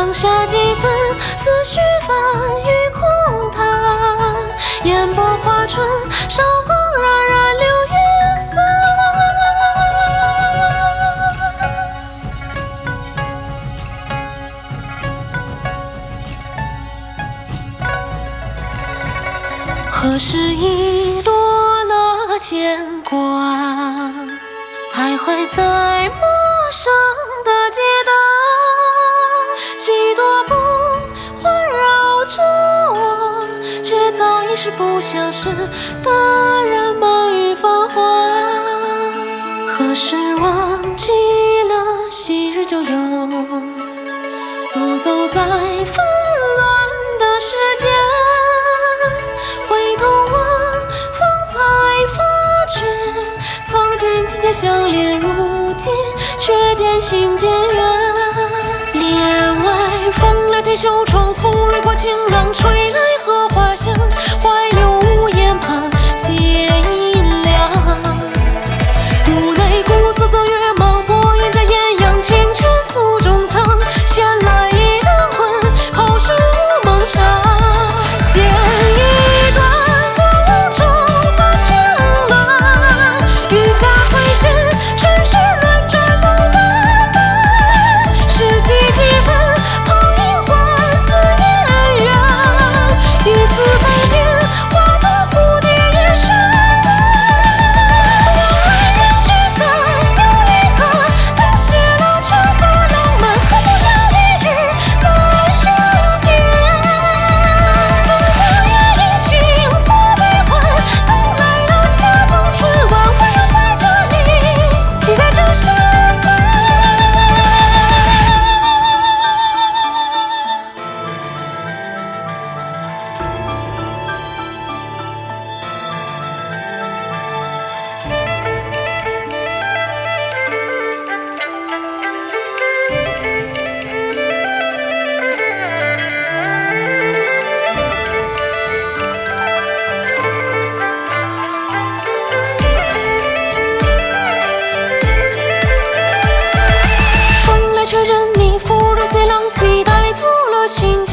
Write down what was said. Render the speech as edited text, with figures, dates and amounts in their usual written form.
放下几分思绪泛于空谈，烟波画春，韶光冉冉流云散。何时遗落了牵挂，徘徊在陌生的街道，几朵布环绕着我，却早已是不相识的人们与繁华。何时忘记了昔日旧友，独走在纷乱的世间，回头望，方才发觉，曾经情结相连，如今却渐行渐远。帘外风来推袖窗，风掠过晴朗，吹来荷花香，怀留屋檐旁皆阴凉。屋内古色泽月茫，我沿着艳阳，清泉诉衷肠，闲来一灯魂，好睡无梦想。剪一段过雾中花香乱，雨下翠轩，尘世乱转路漫漫。拾起几分泡影换思念远，雨丝翻遍，化作蝴蝶越山。往来人聚散，有离合，但谢了却不浪漫，可不要一日再相见。我也因情所悲欢，等来了夏风春晚，我又在这里期待着相伴。风来却任你芙蓉随浪，期待走了心。